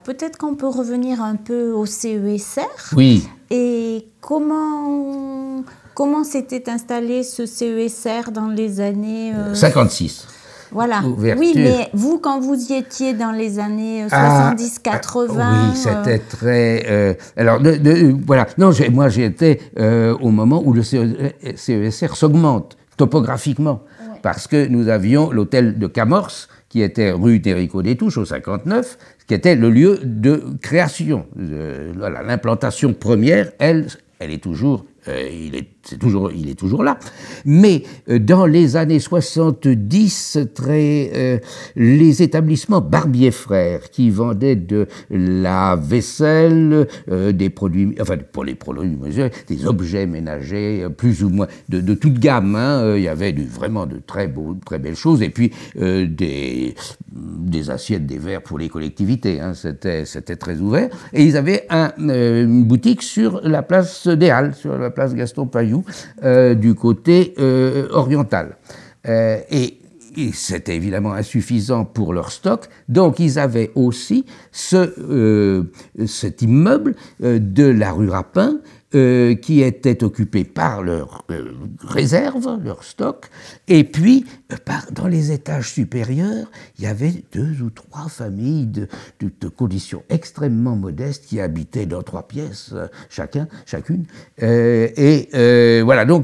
Peut-être qu'on peut revenir un peu au CESR. Oui. Et comment s'était installé ce CESR dans les années 56. Voilà. Ouverture. Oui, mais vous, quand vous y étiez dans les années 70-80... oui, c'était très... alors, voilà. Non, moi, j'étais au moment où le CESR s'augmente topographiquement. Ouais. Parce que nous avions l'hôtel de Camors, qui était rue Téricault des Touches, au 59, qui était le lieu de création. Voilà, l'implantation première, elle est toujours... il est toujours là. Mais dans les années 70, les établissements Barbier Frères qui vendaient de la vaisselle, des produits, enfin pour les produits, des objets ménagers, plus ou moins de toute gamme. Hein, il y avait vraiment de très belles choses. Et puis des assiettes, des verres pour les collectivités. Hein, c'était très ouvert. Et ils avaient une boutique sur la place des Halles, sur la place Gaston Pailloux, du côté oriental. Et c'était évidemment insuffisant pour leur stock, donc ils avaient aussi cet immeuble de la rue Rapin, qui était occupé par leur réserve, leur stock, et puis dans les étages supérieurs, il y avait 2 ou 3 familles de conditions extrêmement modestes qui habitaient dans 3 pièces chacune, voilà donc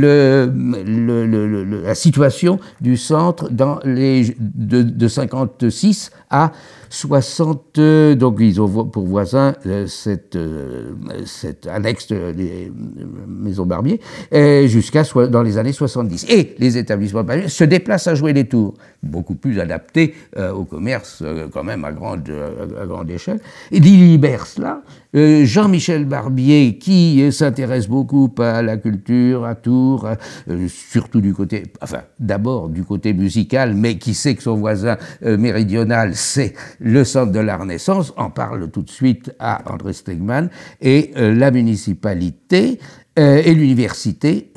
la situation du centre dans de 56 à 60, donc ils ont pour voisin cette annexe des maisons Barbier, jusqu'à dans les années 70. Et les établissements Barbier se déplacent à jouer des tours, beaucoup plus adaptés au commerce quand même à grande échelle. Et il libère cela. Jean-Michel Barbier, qui s'intéresse beaucoup à la culture, à Tours, surtout d'abord du côté musical, mais qui sait que son voisin méridional, c'est le centre de la Renaissance, en parle tout de suite à André Stegman, et la municipalité et l'université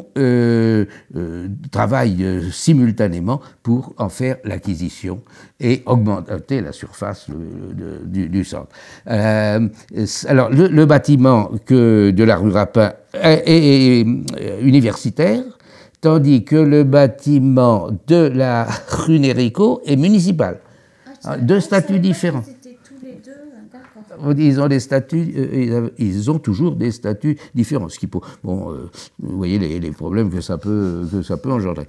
travaillent simultanément pour en faire l'acquisition et augmenter la surface du centre. Alors, le bâtiment de la rue Rapin est universitaire, tandis que le bâtiment de la rue Néricault est municipal. 2 statuts différents. Ils ont des statuts, ils ont toujours des statuts différents. Ce qui vous voyez les problèmes que ça peut engendrer.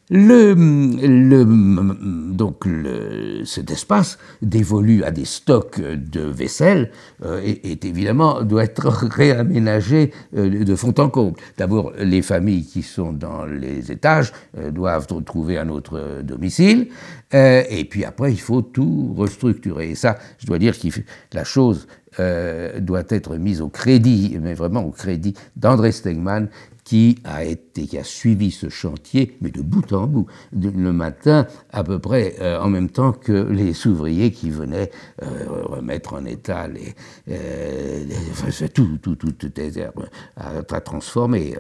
Cet espace dévolu à des stocks de vaisselle doit être réaménagé de fond en comble. D'abord, les familles qui sont dans les étages doivent trouver un autre domicile, et puis après, il faut tout restructurer. Et ça, je dois dire que la chose doit être mise au crédit, mais vraiment au crédit d'André Stegman, qui a suivi ce chantier, mais de bout en bout, le matin, à peu près en même temps que les ouvriers qui venaient remettre en état tout était à transformer.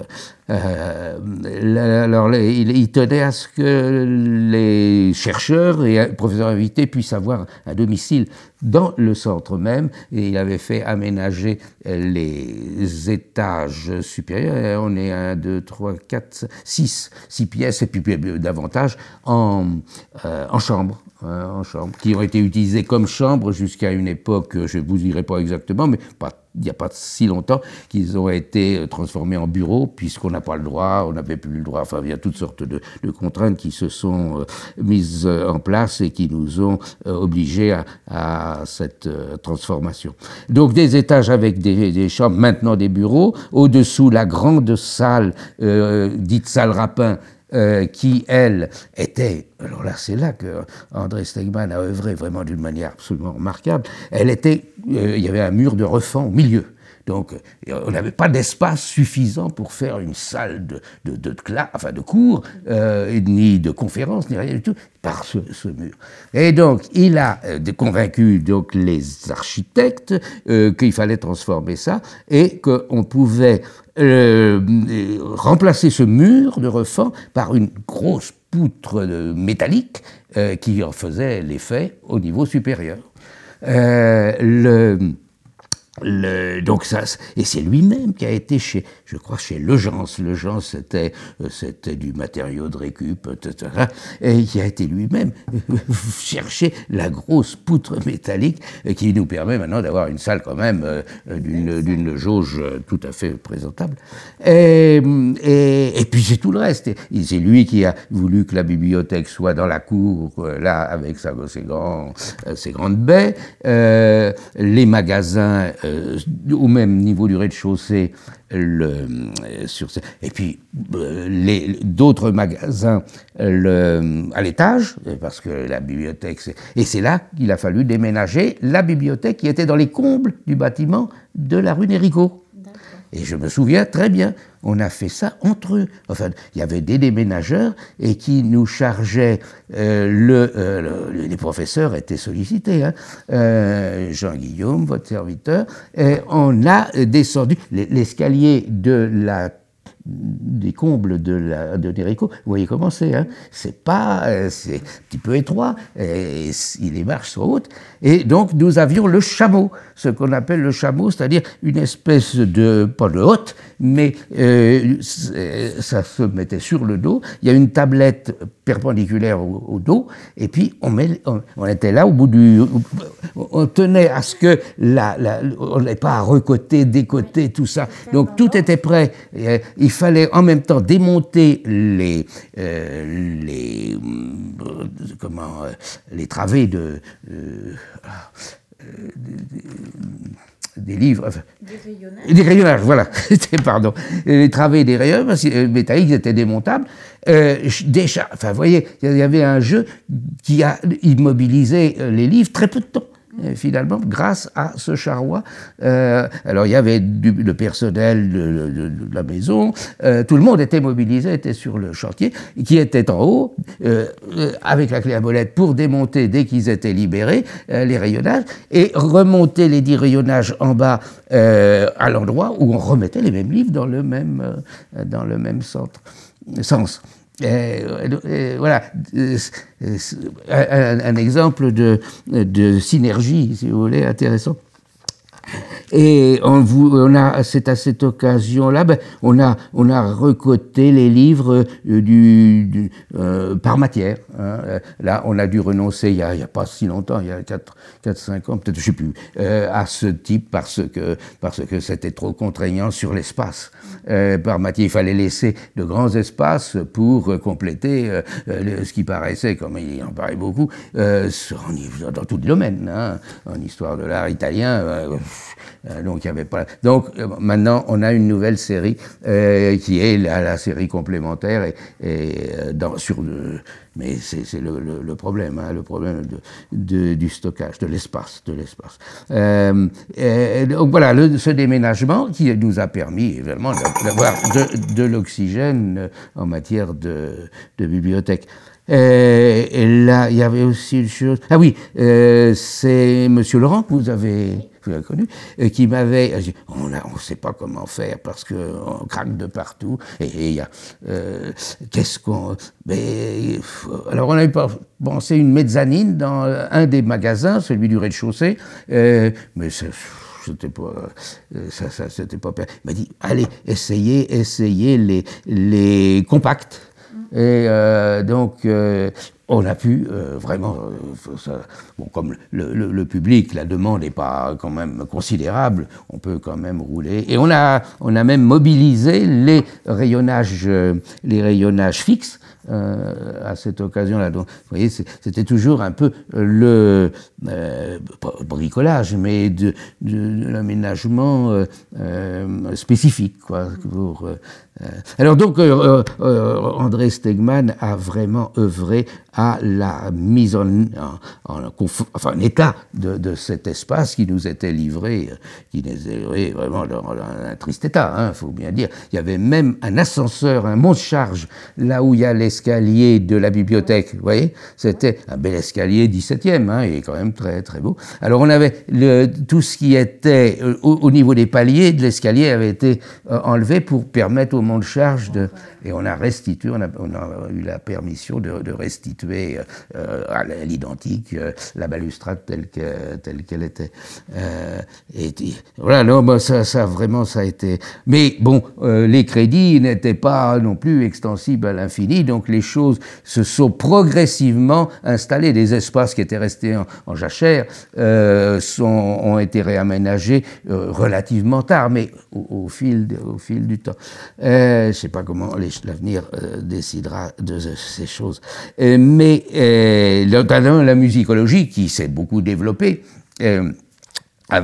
Alors, il tenait à ce que les chercheurs et professeurs invités puissent avoir un domicile dans le centre même, et il avait fait aménager les étages supérieurs. On est 1, 2, 3, 4, 6 pièces, et puis davantage en chambre. Qui ont été utilisées comme chambres jusqu'à une époque, je ne vous dirai pas exactement, mais il n'y a pas si longtemps, qu'ils ont été transformés en bureaux, puisqu'on n'a pas le droit, on n'avait plus le droit, enfin il y a toutes sortes de contraintes qui se sont mises en place et qui nous ont obligés à cette transformation. Donc des étages avec des chambres, maintenant des bureaux, au-dessous la grande salle, dite salle Rapin, qui, elle, était... Alors là, c'est là que André Stegman a œuvré vraiment d'une manière absolument remarquable. Il y avait un mur de refend au milieu. Donc, on n'avait pas d'espace suffisant pour faire une salle de cours, ni de conférence, ni rien du tout, par ce mur. Et donc, il a convaincu les architectes qu'il fallait transformer ça et qu'on pouvait remplacer ce mur de refend par une grosse poutre métallique qui en faisait l'effet au niveau supérieur. Donc ça, et c'est lui-même qui a été je crois chez Legence. Legence, c'était du matériau de récup, etc. Et qui a été lui-même chercher la grosse poutre métallique qui nous permet maintenant d'avoir une salle quand même d'une jauge tout à fait présentable. Et puis c'est tout le reste. Et c'est lui qui a voulu que la bibliothèque soit dans la cour, là, avec ses grandes baies. Les magasins au même niveau du rez-de-chaussée, et puis d'autres magasins à l'étage, parce que la bibliothèque, et c'est là qu'il a fallu déménager la bibliothèque qui était dans les combles du bâtiment de la rue Nérigot. Et je me souviens très bien, on a fait ça entre eux. Enfin, il y avait des déménageurs et qui nous chargeaient, les professeurs étaient sollicités, hein, Jean-Guillaume, votre serviteur, et on a descendu l'escalier des combles de Nérigot. Vous voyez comment c'est, hein? C'est un petit peu étroit, et les marches sont hautes. Et donc, nous avions le chameau, ce qu'on appelle le chameau, c'est-à-dire une espèce pas de hotte, mais ça se mettait sur le dos. Il y a une tablette perpendiculaire au dos, et puis on était là au bout on tenait à ce que on n'ait pas à recoter, décoter, tout ça. Donc, tout était prêt. Il fallait en même temps démonter les travées des livres, enfin, des rayonnages, voilà, pardon, les travées des rayonnages métalliques étaient démontables. Enfin, vous voyez, il y avait un jeu qui a immobilisé les livres très peu de temps. Finalement, grâce à ce charroi. Alors, il y avait le personnel de la maison, tout le monde était mobilisé, était sur le chantier, qui était en haut, avec la clé à molette pour démonter, dès qu'ils étaient libérés, les rayonnages, et remonter les 10 rayonnages en bas à l'endroit où on remettait les mêmes livres dans le même sens. Voilà, un exemple de synergie, si vous voulez, intéressant. Et c'est à cette occasion-là, on a recoté les livres par matière. Hein. Là, on a dû renoncer, il y a pas si longtemps, il y a 4-5 ans, peut-être, je sais plus, à ce type parce que c'était trop contraignant sur l'espace. Par matière, il fallait laisser de grands espaces pour compléter ce qui paraissait, comme il en paraît beaucoup, dans tout le domaine, hein, en histoire de l'art italien. Donc il y avait pas. Donc maintenant on a une nouvelle série qui est la série complémentaire mais c'est le problème, hein, le problème du stockage, de l'espace. Donc voilà, ce déménagement qui nous a permis évidemment d'avoir de l'oxygène en matière de bibliothèque. Et là, il y avait aussi une chose. Ah oui, c'est Monsieur Laurent que vous avez connu, qui m'avait dit on ne sait pas comment faire parce qu'on craque de partout. Et il y a qu'est-ce qu'on. Alors on avait pensé une mezzanine dans un des magasins, celui du rez-de-chaussée, mais c'était pas, c'était pas. Il m'a dit allez, essayez les compacts. Et donc, on a pu vraiment, comme le public, la demande n'est pas quand même considérable, on peut quand même rouler. Et on a même mobilisé les rayonnages fixes à cette occasion-là. Donc, vous voyez, c'était toujours un peu le bricolage, mais de l'aménagement spécifique, quoi. Alors donc, André Stegman a vraiment œuvré à la mise en état de cet espace qui nous était livré, qui nous était livré vraiment dans un triste état, hein, faut bien dire. Il y avait même un ascenseur, un monte-charge, là où il y a les l'escalier de la bibliothèque, vous voyez, c'était un bel escalier 17e, hein, et quand même très très beau. Alors on avait tout ce qui était au niveau des paliers de l'escalier avait été enlevé pour permettre au monte-charge de... Et on a restitué, on a eu la permission de restituer à l'identique la balustrade telle qu'elle était. Et voilà, non, bah, ça vraiment, ça a été... Mais bon, les crédits n'étaient pas non plus extensibles à l'infini, donc les choses se sont progressivement installées. Les espaces qui étaient restés en jachère ont été réaménagés relativement tard, mais au fil du temps. Je ne sais pas comment l'avenir décidera de ces choses. Mais notamment la musicologie, qui s'est beaucoup développée, a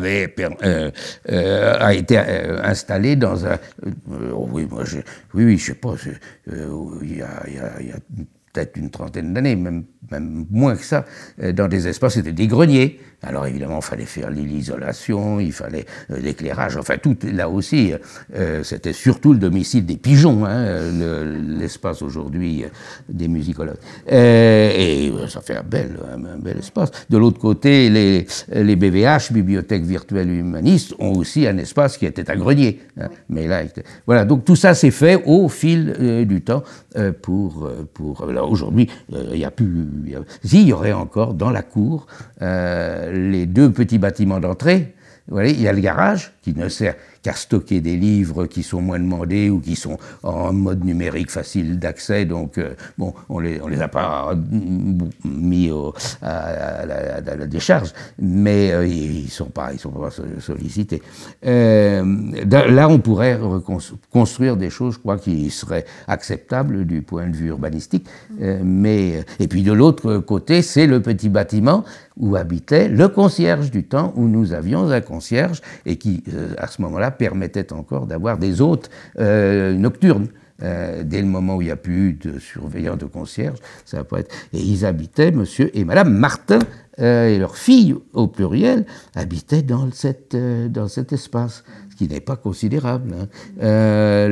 été installé dans un... oui, je sais pas, il y a peut-être une trentaine d'années, même moins que ça, dans des espaces, c'était des greniers. Alors évidemment, il fallait faire l'isolation, il fallait l'éclairage, enfin tout, là aussi, c'était surtout le domicile des pigeons, hein, l'espace aujourd'hui des musicologues. Et ça fait un bel espace. De l'autre côté, les BVH, Bibliothèques virtuelles humanistes, ont aussi un espace qui était un grenier. Hein, mais là, voilà, donc tout ça s'est fait au fil du temps alors aujourd'hui, il n'y a plus... il y aurait encore dans la cour les deux petits bâtiments d'entrée. Vous voyez, il y a le garage qui ne sert qu'à stocker des livres qui sont moins demandés ou qui sont en mode numérique facile d'accès. Donc, bon, on les a pas mis à la décharge, mais ils sont pas sollicités. Là, on pourrait construire des choses, je crois, qui seraient acceptables du point de vue urbanistique. Et puis de l'autre côté, c'est le petit bâtiment où habitait le concierge du temps où nous avions un concierge et qui, à ce moment-là, permettait encore d'avoir des hôtes nocturnes. Dès le moment où il n'y a plus eu de surveillant de concierge, ça va pas être... Et ils habitaient, monsieur et madame Martin, et leur fille, au pluriel, habitaient dans cet espace, ce qui n'est pas considérable. Hein.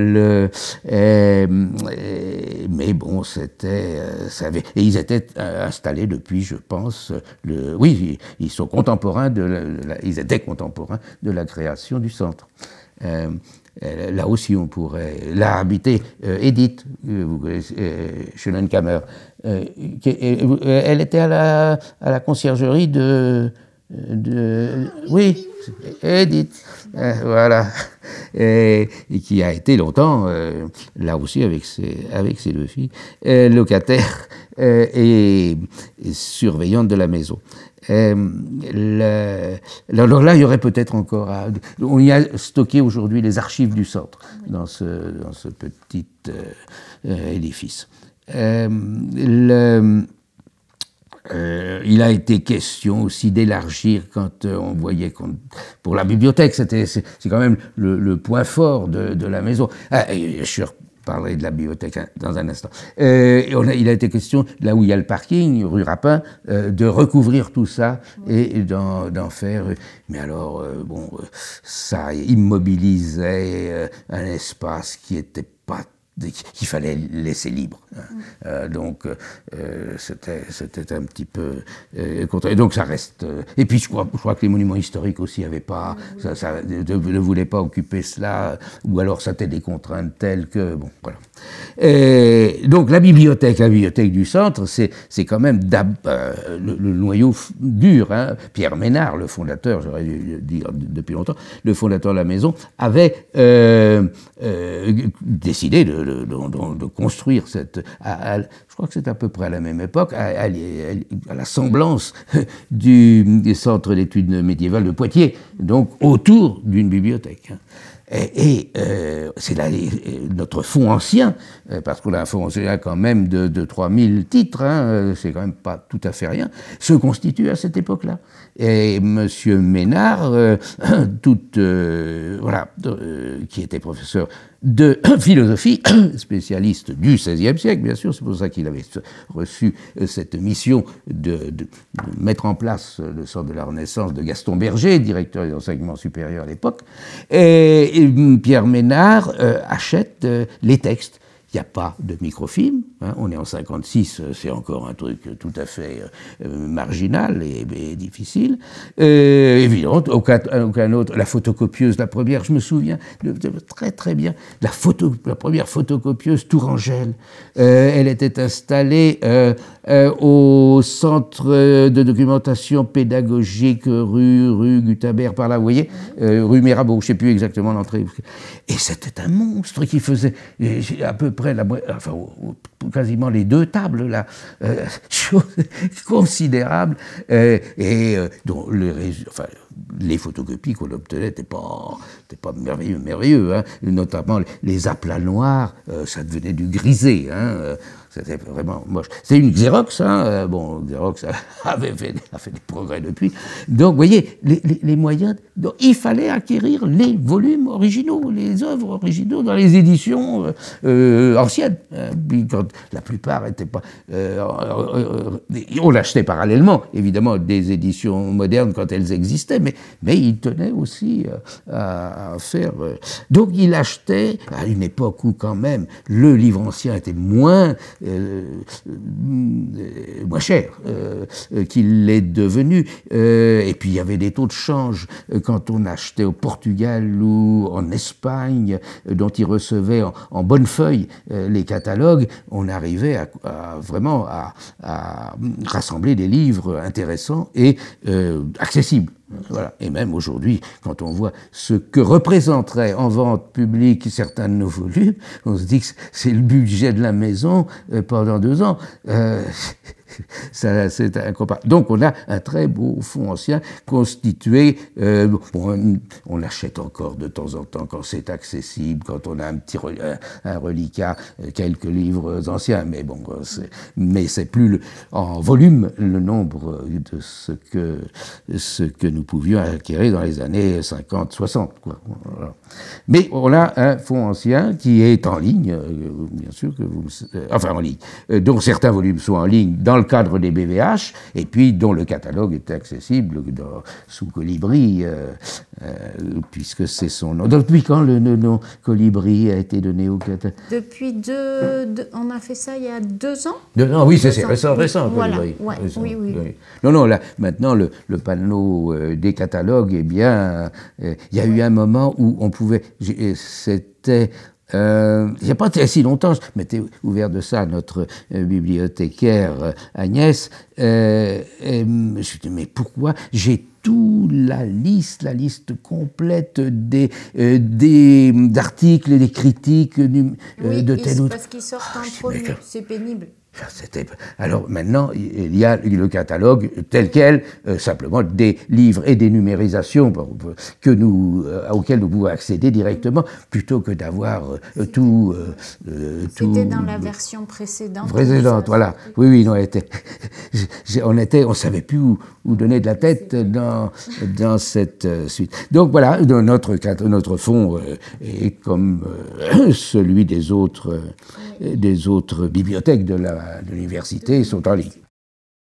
Mais bon, et ils étaient installés depuis, je pense, oui, ils sont contemporains ils étaient contemporains de la création du centre. Là aussi, on pourrait... Là habitait Edith, vous connaissez, Schellenkammer. Elle était à la conciergerie de oui, Edith, voilà, et qui a été longtemps, là aussi avec ses deux filles, locataire et surveillante de la maison. Alors là, il y aurait peut-être encore... on y a stocké aujourd'hui les archives du centre, dans ce petit édifice. Il a été question aussi d'élargir quand on voyait pour la bibliothèque, c'est quand même le point fort de la maison. Je parlerai de la bibliothèque dans un instant. Il a été question, là où il y a le parking, rue Rapin, de recouvrir tout ça et d'en faire... Mais alors, ça immobilisait un espace qui était pas... qu'il fallait laisser libre. Donc, c'était un petit peu... et donc, ça reste... et puis, je crois que les monuments historiques aussi ne voulaient pas occuper cela, ou alors c'était des contraintes telles que... Bon, voilà. Donc, la bibliothèque du centre, c'est quand même le noyau dur. Hein. Pierre Ménard, le fondateur, j'aurais dû le dire depuis longtemps, le fondateur de la maison, avait décidé de construire je crois que c'est à peu près à la même époque, à la semblance du centre d'études médiévales de Poitiers, donc autour d'une bibliothèque. Et c'est là notre fonds ancien, parce qu'on a un fonds ancien quand même de 3000 titres, hein, c'est quand même pas tout à fait rien, se constitue à cette époque-là. Et monsieur Ménard, qui était professeur de philosophie, spécialiste du XVIe siècle, bien sûr, c'est pour ça qu'il avait reçu cette mission de mettre en place le centre de la Renaissance de Gaston Berger, directeur des enseignements supérieurs à l'époque, et Pierre Ménard achète les textes n'y a pas de microfilm, hein, on est en 56, c'est encore un truc tout à fait marginal et difficile. Évidemment, aucun autre. La photocopieuse, la première, je me souviens très très bien, la première photocopieuse Tourangelle. Elle était installée au centre de documentation pédagogique rue Gutenberg, par là, vous voyez, rue Mirabeau, je ne sais plus exactement l'entrée. Et c'était un monstre qui faisait à peu près, quasiment les 2 tables, là, chose considérable, dont les photocopies qu'on obtenait n'étaient pas merveilleux, hein, notamment les aplats noirs, ça devenait du grisé, hein, c'était vraiment moche. C'est une Xerox, hein, Xerox a fait des progrès depuis. Donc, vous voyez, les moyens, donc, il fallait acquérir les volumes originaux, les œuvres originaux dans les éditions anciennes. Puis quand la plupart n'étaient pas... on l'achetait parallèlement, évidemment, des éditions modernes quand elles existaient, mais il tenait aussi à faire... donc, il achetait, à une époque où, quand même, le livre ancien était moins cher qu'il l'est devenu. Et puis il y avait des taux de change quand on achetait au Portugal ou en Espagne, dont il recevait en bonne feuille les catalogues. On arrivait vraiment à rassembler des livres intéressants et accessibles. Voilà. Et même aujourd'hui, quand on voit ce que représenteraient en vente publique certains de nos volumes, on se dit que c'est le budget de la maison pendant 2 ans. C'est incomparable. Donc on a un très beau fonds ancien constitué, on l'achète encore de temps en temps quand c'est accessible, quand on a un reliquat, quelques livres anciens, mais c'est plus en volume le nombre de ce que nous pouvions acquérir dans les années 50-60. Voilà. Mais on a un fonds ancien qui est en ligne, bien sûr, en ligne, dont certains volumes sont en ligne dans le cadre des BVH, et puis dont le catalogue est accessible sous Colibri, puisque c'est son nom. Depuis quand le nom Colibri a été donné au catalogue? Depuis on a fait ça il y a 2 ans. 2 ans, oui, c'est récent, voilà, Colibri. ouais, oui. Non, là, maintenant, le panneau des catalogues, il y a eu un moment où on pouvait... C'était... il n'y a pas si longtemps, je m'étais ouvert de ça à notre bibliothécaire Agnès, et je me suis dit, mais pourquoi j'ai la liste complète des articles et des critiques de tel ou tel... parce qu'ils sortent en premier, c'est pénible. Alors maintenant, il y a le catalogue tel quel, simplement des livres et des numérisations auxquelles nous pouvons accéder directement, plutôt que d'avoir tout... C'était dans la version précédente. Voilà. Oui, non, on ne savait plus où donner de la tête dans cette suite. Donc voilà, notre fonds est comme celui des autres bibliothèques de l'université sont en ligne.